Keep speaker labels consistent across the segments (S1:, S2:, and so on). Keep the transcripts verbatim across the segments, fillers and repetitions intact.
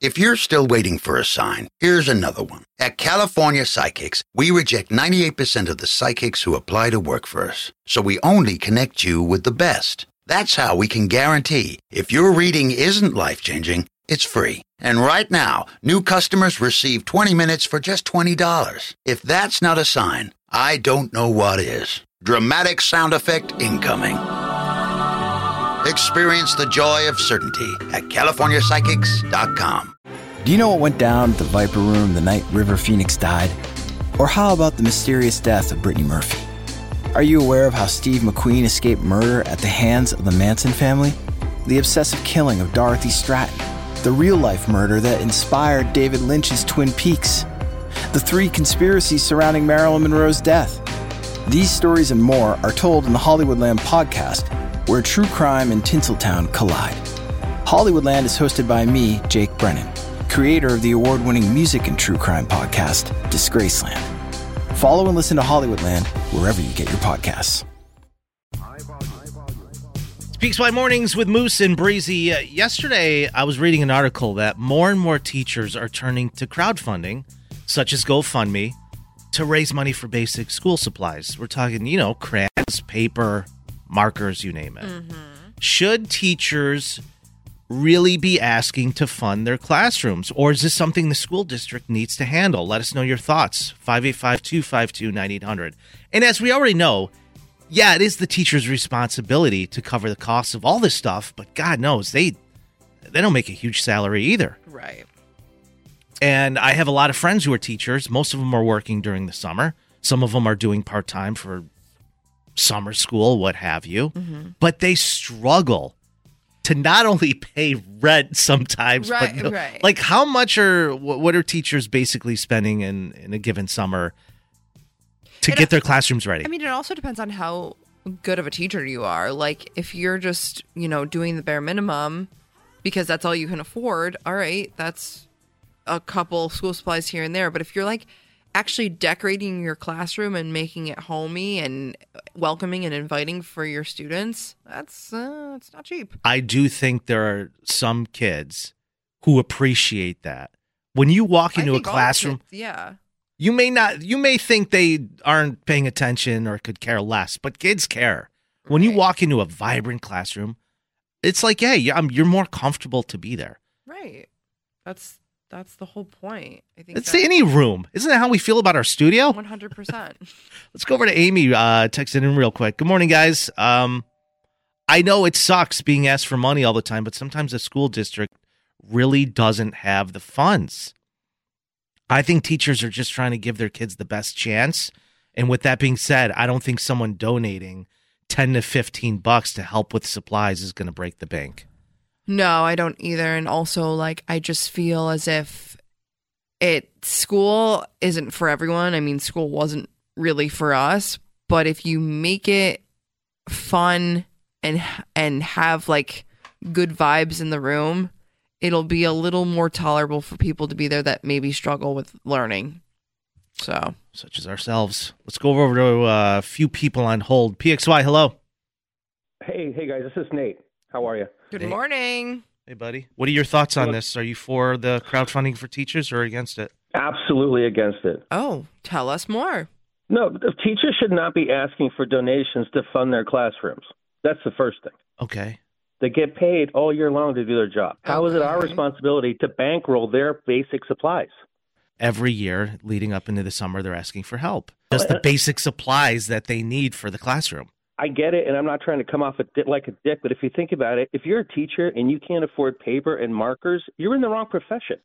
S1: If you're still waiting for a sign, here's another one. At California Psychics, we reject ninety-eight percent of the psychics who apply to work for us. So we only connect you with the best. That's how we can guarantee if your reading isn't life-changing, it's free. And right now, new customers receive twenty minutes for just twenty dollars. If that's not a sign, I don't know what is. Dramatic sound effect incoming. Experience the joy of certainty at California Psychics dot com.
S2: Do you know what went down at the Viper Room the night River Phoenix died? Or how about the mysterious death of Brittany Murphy? Are you aware of how Steve McQueen escaped murder at the hands of the Manson family? The obsessive killing of Dorothy Stratton? The real-life murder that inspired David Lynch's Twin Peaks? The three conspiracies surrounding Marilyn Monroe's death? These stories and more are told in the Hollywoodland podcast, where true crime and Tinseltown collide. Hollywoodland is hosted by me, Jake Brennan, creator of the award-winning music and true crime podcast, Disgraceland. Follow and listen to Hollywoodland wherever you get your podcasts.
S3: It's Peaks by Mornings with Moose and Breezy. Uh, yesterday, I was reading an article that more and more teachers are turning to crowdfunding, such as GoFundMe, to raise money for basic school supplies. We're talking, you know, crayons, paper, markers, you name it. Mm-hmm. Should teachers really be asking to fund their classrooms, or is this something the school district needs to handle? Let us know your thoughts. five eight five, two five two, nine eight hundred. And as we already know, yeah, it is the teacher's responsibility to cover the costs of all this stuff, but God knows they they don't make a huge salary either.
S4: Right.
S3: And I have a lot of friends who are teachers. Most of them are working during the summer. Some of them are doing part-time for summer school, what have you. Mm-hmm. But they struggle to not only pay rent sometimes,
S4: right,
S3: but
S4: right.
S3: like how much are, what are teachers basically spending in, in a given summer to
S4: it,
S3: get their classrooms ready?
S4: I mean, it also depends on how good of a teacher you are. Like if you're just, you know, doing the bare minimum because that's all you can afford, all right, that's a couple school supplies here and there. But if you're like actually decorating your classroom and making it homey and welcoming and inviting for your students, that's uh, it's not cheap.
S3: I do think there are some kids who appreciate that. When you walk into a classroom,
S4: kids, yeah,
S3: you may not, you may think they aren't paying attention or could care less, but kids care. When
S4: right.
S3: you walk into a vibrant classroom, it's like, hey, you're more comfortable to be there.
S4: Right. That's That's the whole point. I think
S3: it's any room. Isn't that how we feel about our studio?
S4: one hundred percent.
S3: Let's go over to Amy, uh, texting in real quick. Good morning, guys. Um, I know it sucks being asked for money all the time, but sometimes the school district really doesn't have the funds. I think teachers are just trying to give their kids the best chance. And with that being said, I don't think someone donating ten to fifteen bucks to help with supplies is going to break the bank.
S4: No, I don't either. And also, like, I just feel as if it school isn't for everyone. I mean, school wasn't really for us. But if you make it fun and and have, like, good vibes in the room, it'll be a little more tolerable for people to be there that maybe struggle with learning. So,
S3: such as ourselves. Let's go over to uh, a few people on hold. P X Y, hello.
S5: Hey, hey, guys. This is Nate. How are you?
S4: Good
S3: hey.
S4: morning.
S3: Hey, buddy. What are your thoughts on this? Are you for the crowdfunding for teachers or against it?
S5: Absolutely against it.
S4: Oh, tell us more.
S5: No, the teachers should not be asking for donations to fund their classrooms. That's the first thing.
S3: Okay.
S5: They get paid all year long to do their job. How okay. is it our responsibility to bankroll their basic supplies?
S3: Every year leading up into the summer, they're asking for help. Just the basic supplies that they need for the classroom.
S5: I get it, and I'm not trying to come off a di- like a dick, but if you think about it, if you're a teacher and you can't afford paper and markers, you're in the wrong profession.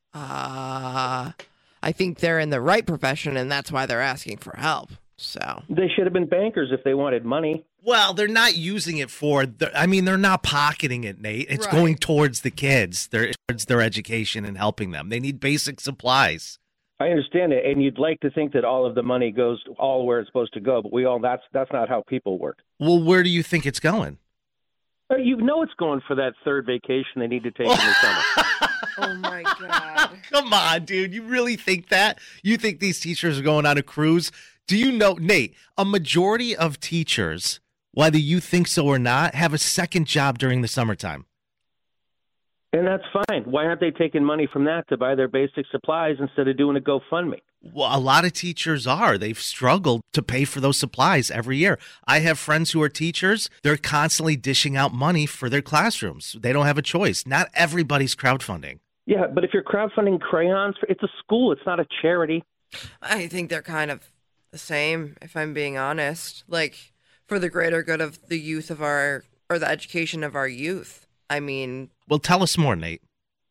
S4: Uh, I think they're in the right profession, and that's why they're asking for help. So
S5: they should have been bankers if they wanted money.
S3: Well, they're not using it for, the, I mean, they're not pocketing it, Nate. It's
S4: right.
S3: going towards the kids, they're, towards their education and helping them. They need basic supplies.
S5: I understand it, and you'd like to think that all of the money goes all where it's supposed to go, but we all that's that's not how people work.
S3: Well, where do you think it's going?
S5: Uh, you know it's going for that third vacation they need to take in the summer.
S4: Oh, my God.
S3: Come on, dude. You really think that? You think these teachers are going on a cruise? Do you know, Nate, a majority of teachers, whether you think so or not, have a second job during the summertime.
S5: And that's fine. Why aren't they taking money from that to buy their basic supplies instead of doing a GoFundMe?
S3: Well, a lot of teachers are. They've struggled to pay for those supplies every year. I have friends who are teachers. They're constantly dishing out money for their classrooms. They don't have a choice. Not everybody's crowdfunding.
S5: Yeah, but if you're crowdfunding crayons, it's a school. It's not a charity.
S4: I think they're kind of the same, if I'm being honest. Like, for the greater good of the youth of our, or the education of our youth. I mean...
S3: Well, tell us more, Nate.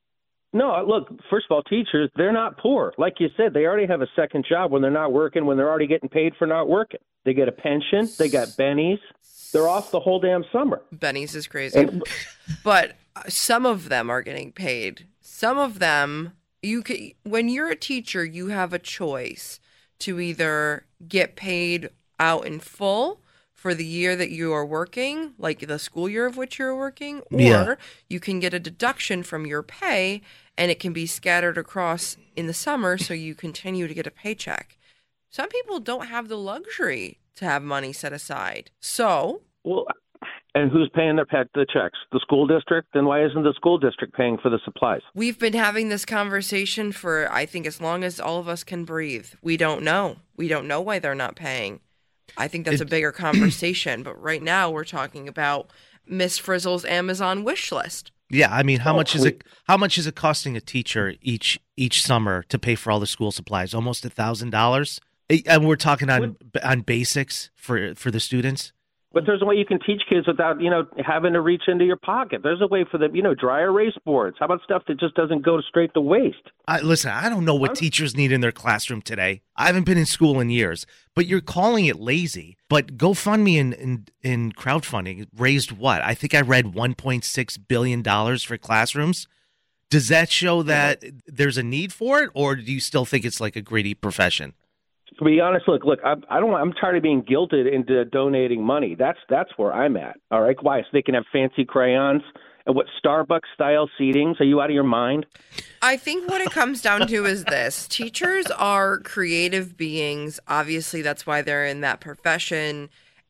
S5: No, look, first of all, teachers, they're not poor. Like you said, they already have a second job when they're not working, when they're already getting paid for not working. They get a pension. They got bennies. They're off the whole damn summer.
S4: Bennies is crazy.
S5: And,
S4: but some of them are getting paid. Some of them, you can, when you're a teacher, you have a choice to either get paid out in full for the year that you are working, like the school year of which you're working, or
S3: Yeah.
S4: you can get a deduction from your pay and it can be scattered across in the summer so you continue to get a paycheck. Some people don't have the luxury to have money set aside. So,
S5: well, and who's paying their pet the checks? The school district? Then why isn't the school district paying for the supplies?
S4: we've been having this conversation for, I think, as long as all of us can breathe. We don't know. We don't know why they're not paying. I think that's
S3: It-
S4: a bigger conversation. But right now we're talking about Miss Frizzle's Amazon wish list.
S3: Yeah, I mean, how
S5: Oh,
S3: much is it? How much is it costing a teacher each each summer to pay for all the school supplies? Almost a thousand dollars, and we're talking on on basics for for the students.
S5: But there's a way you can teach kids without, you know, having to reach into your pocket. There's a way for them, you know, dry erase boards. How about stuff that just doesn't go straight to waste?
S3: I, listen, I don't know what teachers need in their classroom today. I haven't been in school in years, but you're calling it lazy. But GoFundMe and in, in, in crowdfunding raised what? I think I read one point six billion dollars for classrooms. Does that show that there's a need for it, or do you still think it's like a greedy profession?
S5: To be honest, look, look, I, I don't. I'm tired of being guilted into donating money. That's that's where I'm at. All right, why? So they can have fancy crayons and what Starbucks style seatings? Are you out of your mind?
S4: I think what it comes down to is this. Teachers are creative beings. Obviously, that's why they're in that profession.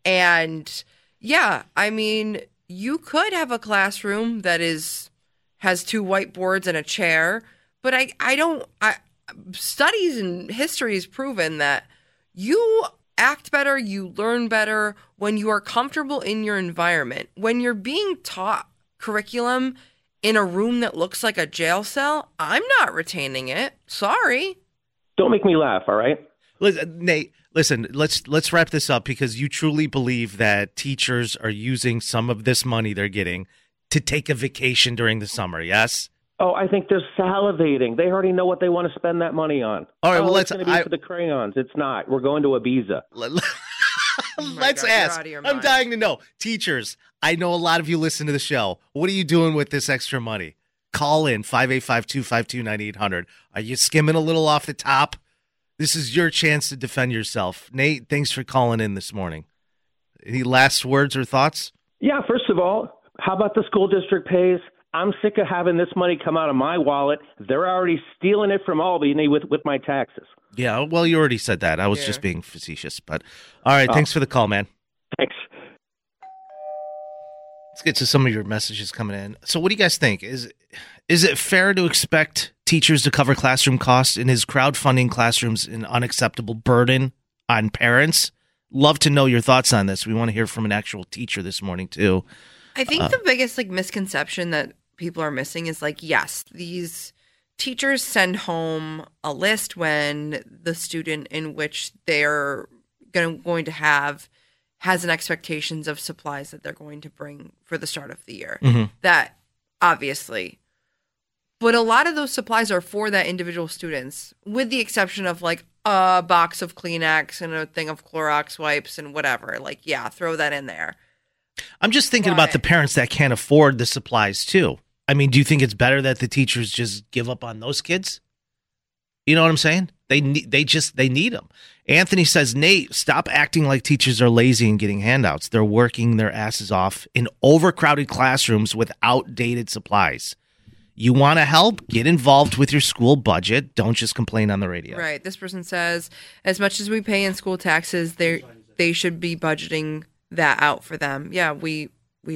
S4: And yeah, I mean, you could have a classroom that is has two whiteboards and a chair, but I, I don't I studies and history has proven that you act better, you learn better when you are comfortable in your environment. When you're being taught curriculum in a room that looks like a jail cell, I'm not retaining it. Sorry.
S5: Don't make me laugh. All right.
S3: Listen, Nate, listen, let's let's wrap this up because you truly believe that teachers are using some of this money they're getting to take a vacation during the summer, yes?
S5: Oh, I think they're salivating. They already know what they want to spend that money on.
S3: All right,
S5: oh,
S3: well,
S5: it's
S3: let's-
S5: going to be
S3: I-
S5: for the crayons. It's not. We're going to Ibiza.
S3: Let-
S4: my
S3: Let's
S4: God, you're
S3: ask.
S4: out of your
S3: I'm
S4: mind.
S3: dying to know. Teachers, I know a lot of you listen to the show. What are you doing with this extra money? Call in five eight five, two five two, nine eight hundred. Are you skimming a little off the top? This is your chance to defend yourself. Nate, thanks for calling in this morning. Any last words or thoughts?
S5: Yeah, first of all, how about the school district pays? I'm sick of having this money come out of my wallet. They're already stealing it from Albany with, with my taxes.
S3: Yeah, well, you already said that. I was
S4: Yeah.
S3: just being facetious. But all right,
S5: Oh.
S3: thanks for the call, man.
S5: Thanks.
S3: Let's get to some of your messages coming in. So what do you guys think? Is is it fair to expect teachers to cover classroom costs, and is crowdfunding classrooms an unacceptable burden on parents? Love to know your thoughts on this. We want to hear from an actual teacher this morning too.
S4: I think
S3: Uh,
S4: the biggest like misconception that people are missing is like, yes, these teachers send home a list when the student in which they're going going to have has an expectations of supplies that they're going to bring for the start of the year.
S3: Mhm.
S4: That obviously, but a lot of those supplies are for that individual students, with the exception of like a box of Kleenex and a thing of Clorox wipes and whatever. Like, yeah, throw that in there.
S3: I'm just thinking about
S4: Right.
S3: the parents that can't afford the supplies too. I mean, do you think it's better that the teachers just give up on those kids? You know what I'm saying? They need, they just, they need them. Anthony says, Nate, stop acting like teachers are lazy and getting handouts. They're working their asses off in overcrowded classrooms with outdated supplies. You want to help? Get involved with your school budget. Don't just complain on the radio.
S4: Right. This person says, as much as we pay in school taxes, they they should be budgeting that out for them. Yeah, we we've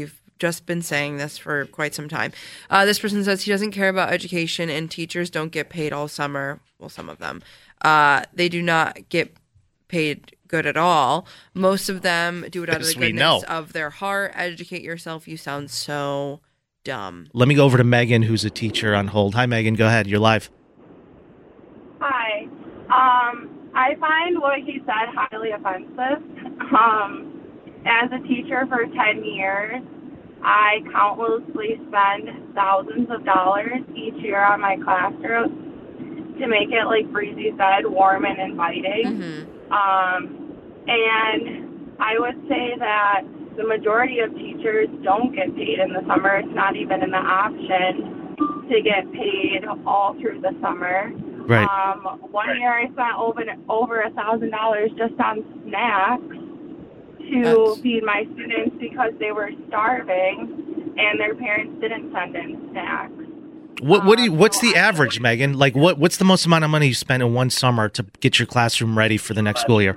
S4: just been saying this for quite some time. Uh, this person says he doesn't care about education and teachers don't get paid all summer. Well, some of them. Uh, they do not get paid good at all. Most of them do it out of
S3: Yes,
S4: the
S3: we
S4: goodness
S3: know.
S4: of their heart. Educate yourself. You sound so dumb.
S3: Let me go over to Megan, who's a teacher on hold. Hi, Megan. Go ahead. You're live.
S6: Hi. Um, I find what he said highly offensive. Um, as a teacher for ten years, I countlessly spend thousands of dollars each year on my classroom to make it, like Breezy said, warm and inviting.
S4: Mm-hmm.
S6: Um, and I would say that the majority of teachers don't get paid in the summer. It's not even in the option to get paid all through the summer.
S3: Right.
S6: Um, one year I spent over over a thousand dollars just on snacks to
S4: That's-
S6: feed my students because they were starving and their parents didn't send in snacks.
S3: What what do you,
S6: Um,
S3: what's
S6: so
S3: the
S6: I-
S3: average, Megan? Like, what what's the most amount of money you spend in one summer to get your classroom ready for the next school year?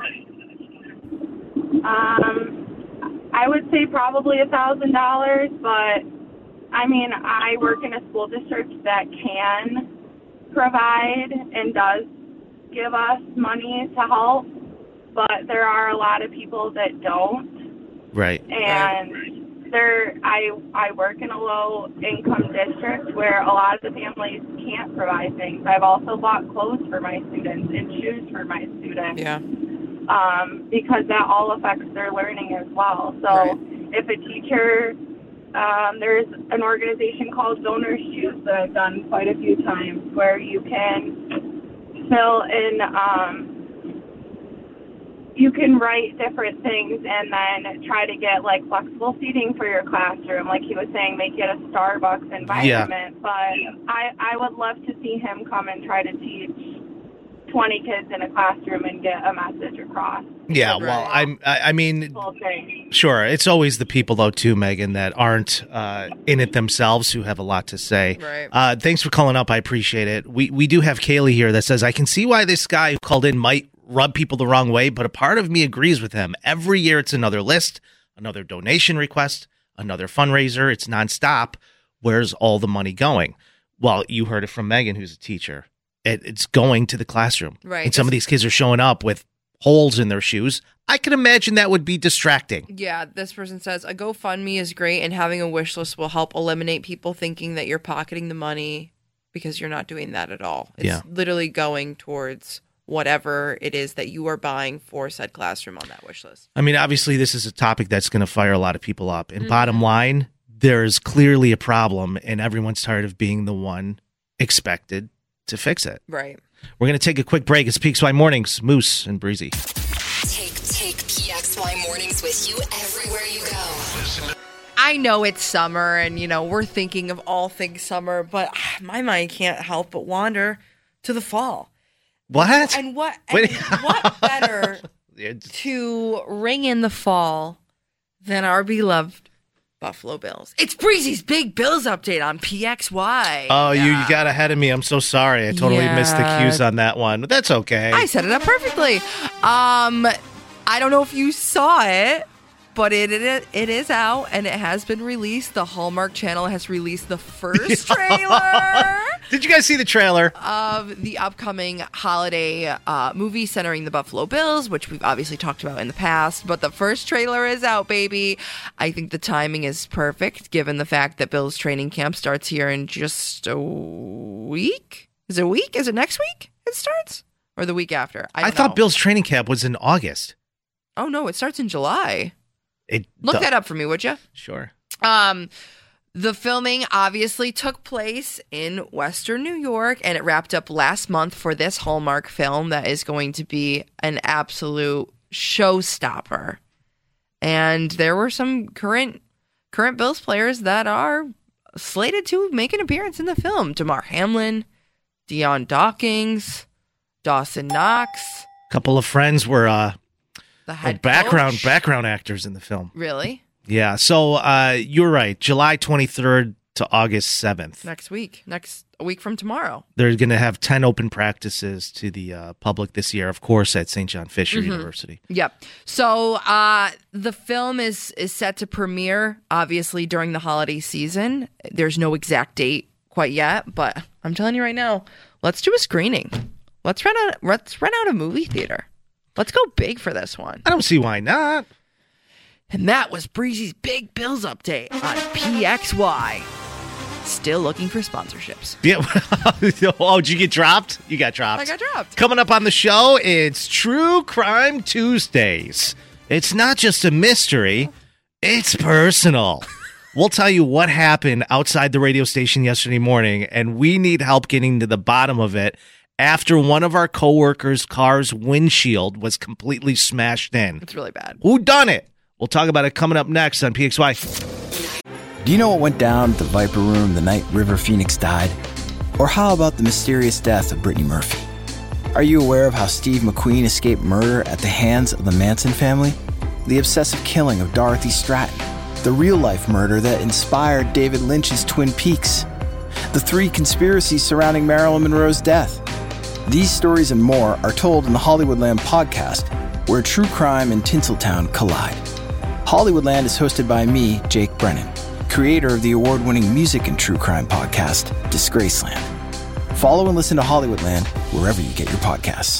S6: Um, I would say probably a thousand dollars, but I mean, I work in a school district that can provide and does give us money to help, but there are a lot of people that don't.
S3: Right.
S6: And there, I I work in a low income district where a lot of the families can't provide things. I've also bought clothes for my students and shoes for my students.
S4: Yeah.
S6: Um, because that all affects their learning as well. So
S4: Right.
S6: if a teacher, um, there's an organization called Donors Choose that I've done quite a few times where you can fill in, um, you can write different things and then try to get like flexible seating for your classroom. Like he was saying, make it a Starbucks environment. But I, I would love to see him come and try to teach twenty kids in a classroom and get a message across.
S3: Yeah.
S4: Right.
S3: Well, I'm. I, I mean,
S6: Whole thing.
S3: sure. It's always the people, though, too, Megan, that aren't uh, in it themselves who have a lot to say.
S4: Right.
S3: Uh, thanks for calling up. I appreciate it. We we do have Kaylee here that says, I can see why this guy who called in might rub people the wrong way, but a part of me agrees with him. Every year it's another list, another donation request, another fundraiser. It's nonstop. Where's all the money going? Well, you heard it from Megan, who's a teacher. It, it's going to the classroom.
S4: Right.
S3: And some of these kids are showing up with holes in their shoes. I can imagine that would be distracting.
S4: Yeah, this person says a GoFundMe is great and having a wish list will help eliminate people thinking that you're pocketing the money because you're not doing that at all. It's
S3: Yeah.
S4: literally going towards whatever it is that you are buying for said classroom on that wish list.
S3: I mean, obviously, this is a topic that's going to fire a lot of people up. And
S4: Mm-hmm.
S3: bottom line, there's clearly a problem, and everyone's tired of being the one expected to fix it.
S4: Right.
S3: We're going to take a quick break. It's P X Y Mornings, Moose and Breezy.
S7: Take, take P X Y mornings with you everywhere you go.
S4: I know it's summer and, you know, we're thinking of all things summer, but ah, my mind can't help but wander to the fall.
S3: What?
S4: And what,
S3: Wait.
S4: and what better
S3: It's-
S4: to ring in the fall than our beloved Buffalo Bills? It's Breezy's Big Bills update on P X Y.
S3: Oh, you, you got ahead of me. I'm so sorry. I totally missed the
S4: Yeah.
S3: cues on that one. But that's okay.
S4: I set it up perfectly. Um, I don't know if you saw it, but it, it it is out and it has been released. The Hallmark Channel has released the first trailer
S3: Did you guys see the trailer?
S4: of the upcoming holiday uh, movie centering the Buffalo Bills, which we've obviously talked about in the past. But the first trailer is out, baby. I think the timing is perfect given the fact that Bills training camp starts here in just a week. Is it a week? Is it next week it starts? Or the week after? I,
S3: I,
S4: don't
S3: thought
S4: know.
S3: Bill's training camp was in August.
S4: Oh, no, it starts in July.
S3: It,
S4: Look
S3: the-
S4: that up for me, would you?
S3: Sure.
S4: Um, the filming obviously took place in Western New York, and it wrapped up last month for this Hallmark film that is going to be an absolute showstopper. And there were some current current Bills players that are slated to make an appearance in the film. Damar Hamlin, Dion Dawkins, Dawson Knox,
S3: couple of friends were uh,
S4: the
S3: oh,
S4: head
S3: background
S4: coach.
S3: background actors in the film.
S4: Really?
S3: Yeah. So uh, you're right. July twenty-third to August seventh.
S4: Next week. Next a week from tomorrow.
S3: They're going to have ten open practices to the uh, public this year, of course, at Saint John Fisher
S4: Mm-hmm.
S3: University.
S4: Yep. So uh, the film is is set to premiere, obviously, during the holiday season. There's no exact date quite yet, but I'm telling you right now, let's do a screening. Let's rent out. Let's rent out a movie theater. Let's go big for this one.
S3: I don't see why not.
S4: And that was Breezy's Big Bills update on P X Y. Still looking for sponsorships.
S3: Yeah. Oh, did you get dropped? You got dropped.
S4: I got dropped.
S3: Coming up on the show, it's True Crime Tuesdays. It's not just a mystery, it's personal. We'll tell you what happened outside the radio station yesterday morning, and we need help getting to the bottom of it after one of our coworkers' car's windshield was completely smashed in.
S4: It's really bad.
S3: Who done it? We'll talk about it coming up next on P X Y.
S2: Do you know what went down at the Viper Room the night River Phoenix died? Or how about the mysterious death of Brittany Murphy? Are you aware of how Steve McQueen escaped murder at the hands of the Manson family? The obsessive killing of Dorothy Stratton? The real-life murder that inspired David Lynch's Twin Peaks? The three conspiracies surrounding Marilyn Monroe's death? These stories and more are told in the Hollywoodland podcast, where true crime and Tinseltown collide. Hollywoodland is hosted by me, Jake Brennan, creator of the award-winning music and true crime podcast, Disgraceland. Follow and listen to Hollywoodland wherever you get your podcasts.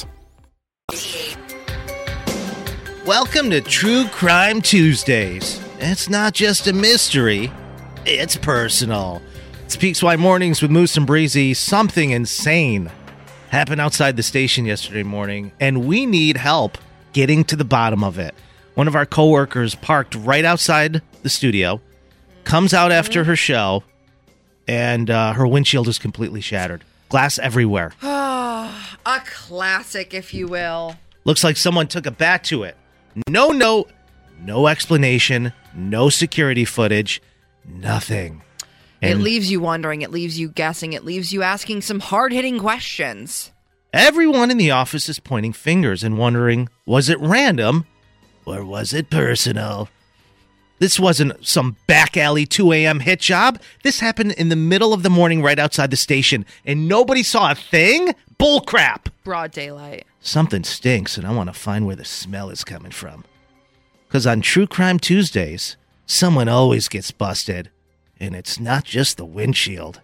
S3: Welcome to True Crime Tuesdays. It's not just a mystery, it's personal. It's P X Y Mornings with Moose and Breezy. Something insane happened outside the station yesterday morning, and we need help getting to the bottom of it. One of our coworkers parked right outside the studio, comes out after her show, and uh, her windshield is completely shattered. Glass everywhere.
S4: A classic, if you will.
S3: Looks like someone took a bat to it. No note, no explanation, no security footage, nothing.
S4: It
S3: And
S4: leaves you wondering. It leaves you guessing. It leaves you asking some hard-hitting questions.
S3: everyone in the office is pointing fingers and wondering, was it random or was it personal? This wasn't some back alley two a.m. hit job. This happened in the middle of the morning right outside the station, and nobody saw a thing? Bullcrap.
S4: Broad daylight.
S3: Something stinks, and I want to find where the smell is coming from. Because on True Crime Tuesdays, someone always gets busted, and it's not just the windshield.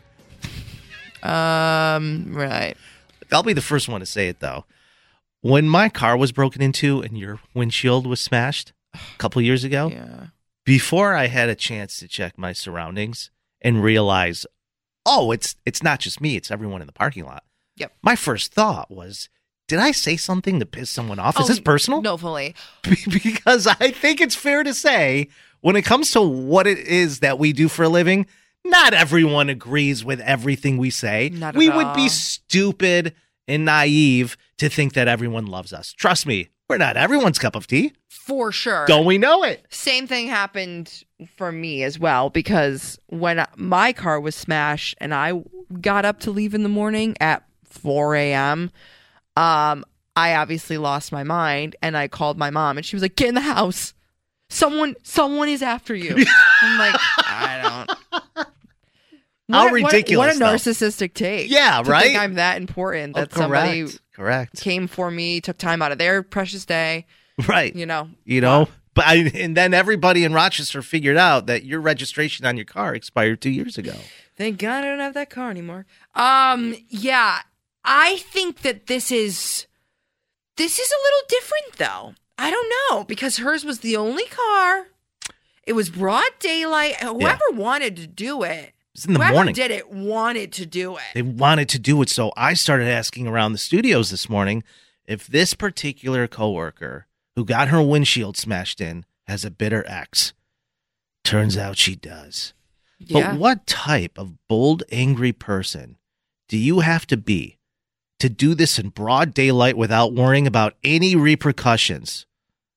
S4: Um, right.
S3: I'll be the first one to say it, though. When my car was broken into and your windshield was smashed a couple years ago,
S4: Yeah.
S3: before I had a chance to check my surroundings and realize, oh, it's it's not just me, it's everyone in the parking lot.
S4: Yep.
S3: My first thought was, did I say something to piss someone off? Is
S4: Oh,
S3: this personal?
S4: No, fully.
S3: Because I think it's fair to say, when it comes to what it is that we do for a living, not everyone agrees with everything we say.
S4: Not at
S3: we would be
S4: all.
S3: stupid and naive to think that everyone loves us. Trust me, we're not everyone's cup of tea.
S4: For sure.
S3: Don't we know it?
S4: Same thing happened for me as well, because when my car was smashed and I got up to leave in the morning at four a.m., um, I obviously lost my mind, and I called my mom, and she was like, "Get in the house. Someone, someone is after you." I'm like, I don't.
S3: How
S4: What- what-
S3: ridiculous,
S4: What a
S3: though.
S4: narcissistic take.
S3: Yeah,
S4: to
S3: right?
S4: think I'm that important that
S3: Oh,
S4: somebody
S3: correct. Correct.
S4: came for me, took time out of their precious day.
S3: Right.
S4: You know,
S3: You know, but I, and then everybody in Rochester figured out that your registration on your car expired two years ago.
S4: Thank God I don't have that car anymore. Um, yeah, I think that this is this is a little different though. I don't know, because hers was the only car. It was broad daylight. Whoever wanted to do it,
S3: It's in the
S4: whoever
S3: morning.
S4: did it wanted to do it.
S3: They wanted to do it, so I started asking around the studios this morning if this particular coworker who got her windshield smashed in has a bitter ex. Turns out she does.
S4: Yeah.
S3: But what type of bold, angry person do you have to be to do this in broad daylight without worrying about any repercussions?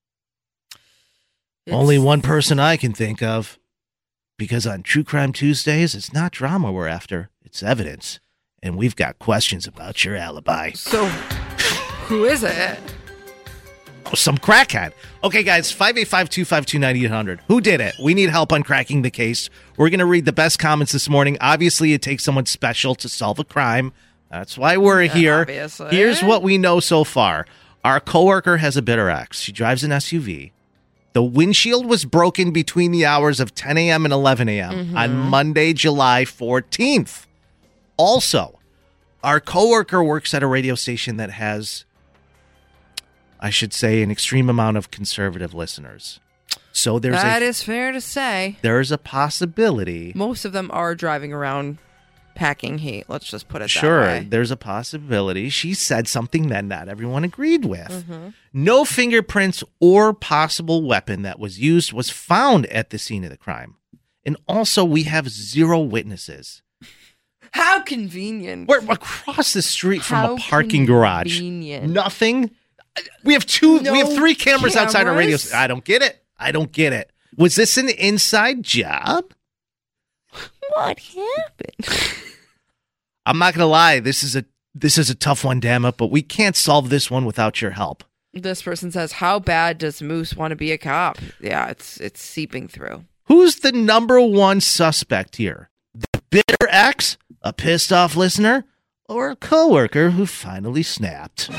S4: It's-
S3: Only one person I can think of. Because on True Crime Tuesdays, it's not drama we're after, it's evidence. And we've got questions about your alibi.
S4: So, who is it?
S3: Some crackhead. Okay, guys, five eight five, two five two, nine eight hundred. Who did it? We need help on cracking the case. We're going to read the best comments this morning. Obviously, it takes someone special to solve a crime. That's why we're here.
S4: Obviously.
S3: Here's what we know so far. Our coworker has a bitter ex. She drives an S U V. The windshield was broken between the hours of ten a.m. and eleven a.m.
S4: Mm-hmm.
S3: on Monday, July fourteenth. Also, our coworker works at a radio station that has, I should say, an extreme amount of conservative listeners. So there's
S4: That
S3: a,
S4: is fair to say.
S3: there's a possibility.
S4: Most of them are driving around packing heat. Let's just put it
S3: Sure,
S4: that way.
S3: there's a possibility she said something that not everyone agreed with. Mm-hmm. No fingerprints or possible weapon that was used was found at the scene of the crime. And also, we have zero witnesses.
S4: How convenient.
S3: We're across the street from
S4: How
S3: a parking garage.
S4: convenient.
S3: Nothing. We have two.
S4: No
S3: we have three cameras, outside our radio.
S4: cameras?
S3: I don't get it. I don't get it. Was this an inside job?
S4: What happened?
S3: I'm not gonna lie. This is a this is a tough one, damn it. But we can't solve this one without your help.
S4: This person says, how bad does Moose want to be a cop? Yeah, it's it's seeping through.
S3: Who's the number one suspect here? The bitter ex, a pissed off listener, or a coworker who finally snapped?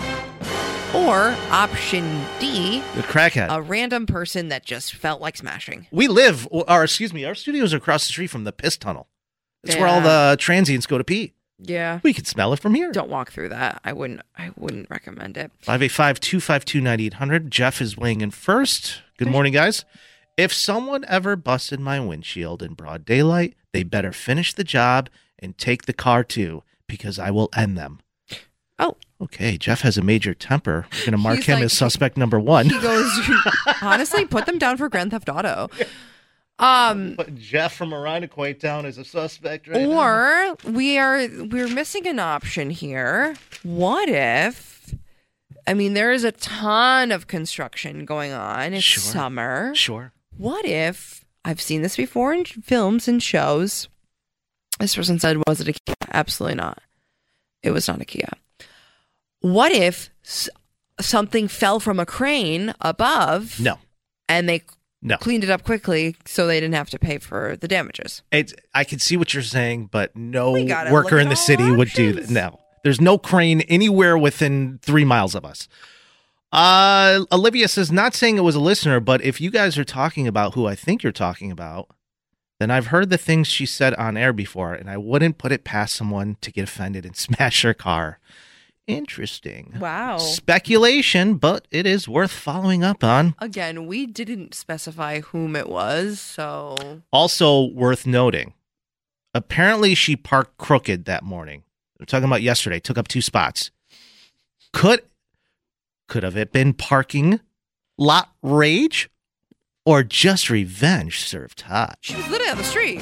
S4: Or option D,
S3: The crackhead.
S4: a random person that just felt like smashing.
S3: We live, or excuse me, our studios are across the street from the piss tunnel. It's where all
S4: Yeah.
S3: the transients go to pee.
S4: Yeah.
S3: We can smell it from here.
S4: Don't walk through that. I wouldn't I wouldn't recommend it.
S3: five eight five, two five two, nine eight hundred. Jeff is weighing in first. Good morning, guys. If someone ever busted my windshield in broad daylight, they better finish the job and take the car too, because I will end them.
S4: Oh.
S3: Okay, Jeff has a major temper. We're going to mark
S4: He's
S3: him
S4: like-
S3: as suspect number one.
S4: He goes, honestly, put them down for Grand Theft Auto. Um
S3: Put Jeff from Arinaquoit down as a suspect right now.
S4: Or we are we're missing an option here. What if I mean there is a ton of construction going on. It's
S3: Sure.
S4: summer.
S3: Sure.
S4: What if I've seen this before in films and shows. This person said, was it a Kia? Absolutely not. It was not a Kia. What if s- something fell from a crane above
S3: No.
S4: and they
S3: No.
S4: cleaned it up quickly so they didn't have to pay for the damages?
S3: It's, I can see what you're saying, but no
S4: We gotta
S3: worker
S4: look
S3: in
S4: at
S3: the
S4: all
S3: city would do that.
S4: options.
S3: No. There's no crane anywhere within three miles of us. Uh, Olivia says, not saying it was a listener, but if you guys are talking about who I think you're talking about, then I've heard the things she said on air before, and I wouldn't put it past someone to get offended and smash her car. Interesting.
S4: Wow.
S3: Speculation, but it is worth following up on.
S4: Again, we didn't specify whom it was, so
S3: Also worth noting, apparently she parked crooked that morning. We're talking about yesterday, took up two spots. Could could have it been parking lot rage or just revenge served hot?
S4: she was literally on the street.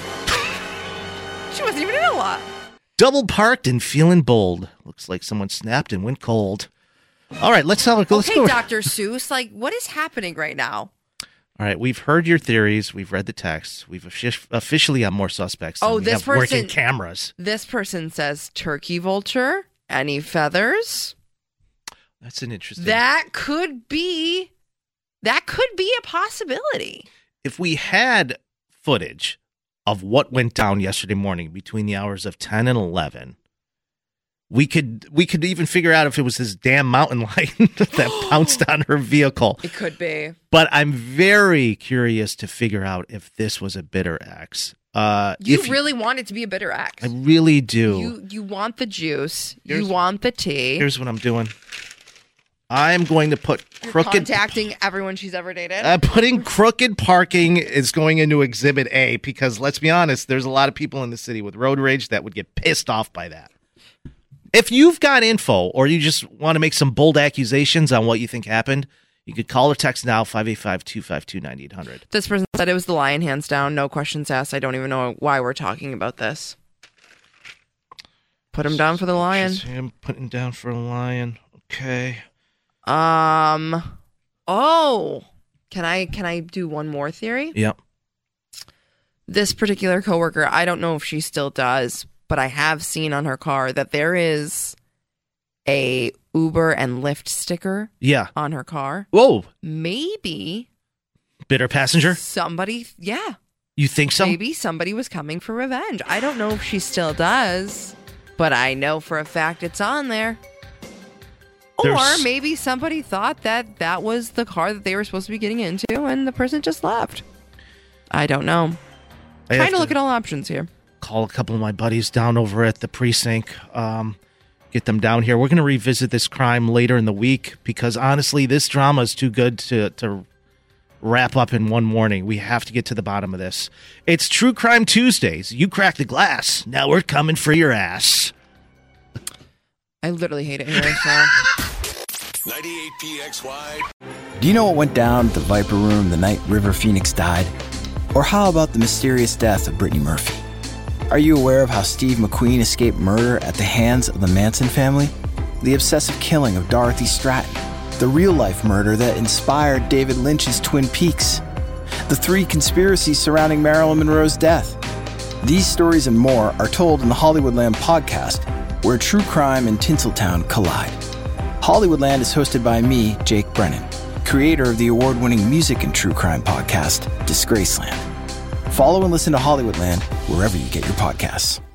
S4: She wasn't even in a lot.
S3: Double parked and feeling bold. Looks like someone snapped and went cold. All right, let's have a let's
S4: Okay,
S3: go.
S4: Doctor Seuss, like, what is happening right now?
S3: All right, we've heard your theories. We've read the texts. We've offic- officially have more suspects. Than
S4: Oh,
S3: we
S4: this
S3: have working
S4: person-
S3: cameras.
S4: This person says turkey vulture. Any feathers?
S3: That's an interesting.
S4: That could be. That could be a possibility.
S3: If we had footage of what went down yesterday morning between the hours of ten and eleven, we could we could even figure out if it was this damn mountain lion that pounced on her vehicle.
S4: It could be.
S3: But I'm very curious to figure out if this was a bitter ex. Uh,
S4: You
S3: if
S4: really want it to be a bitter ex.
S3: I really do.
S4: You you want the juice.
S3: Here's-
S4: you want the tea.
S3: Here's what I'm doing. I'm going to put
S4: You're
S3: crooked.
S4: contacting everyone she's ever dated.
S3: Uh, putting crooked parking is going into Exhibit A because let's be honest, there's a lot of people in the city with road rage that would get pissed off by that. If you've got info or you just want to make some bold accusations on what you think happened, you could call or text now, five eight five, two five two, nine eight hundred.
S4: This person said it was the lion, hands down. No questions asked. I don't even know why we're talking about this. Put him down for the lion.
S3: I'm putting down for a lion. Okay.
S4: Um. Oh, can I can I do one more theory?
S3: Yep.
S4: This particular coworker, I don't know if she still does, but I have seen on her car that there is a Uber and Lyft sticker
S3: Yeah.
S4: on her car.
S3: Whoa.
S4: Maybe
S3: Bitter passenger?
S4: somebody, yeah,
S3: You think so?
S4: maybe somebody was coming for revenge. I don't know if she still does, but I know for a fact it's on there.
S3: There's-
S4: Or maybe somebody thought that that was the car that they were supposed to be getting into and the person just left. I don't know.
S3: I have
S4: Trying to
S3: to
S4: look at all options here.
S3: call a couple of my buddies down over at the precinct, um, get them down here. We're going to revisit this crime later in the week because honestly, this drama is too good to, to wrap up in one morning. We have to get to the bottom of this. It's True Crime Tuesdays. You cracked the glass. Now we're coming for your ass.
S4: I literally hate it here. So.
S8: ninety-eight P X Y.
S2: Do you know what went down at the Viper Room the night River Phoenix died? Or how about the mysterious death of Brittany Murphy? Are you aware of how Steve McQueen escaped murder at the hands of the Manson family? The obsessive killing of Dorothy Stratton? The real-life murder that inspired David Lynch's Twin Peaks? The three conspiracies surrounding Marilyn Monroe's death? These stories and more are told in the Hollywoodland podcast, where true crime and Tinseltown collide. Hollywoodland is hosted by me, Jake Brennan, creator of the award-winning music and true crime podcast, Disgraceland. Follow and listen to Hollywoodland wherever you get your podcasts.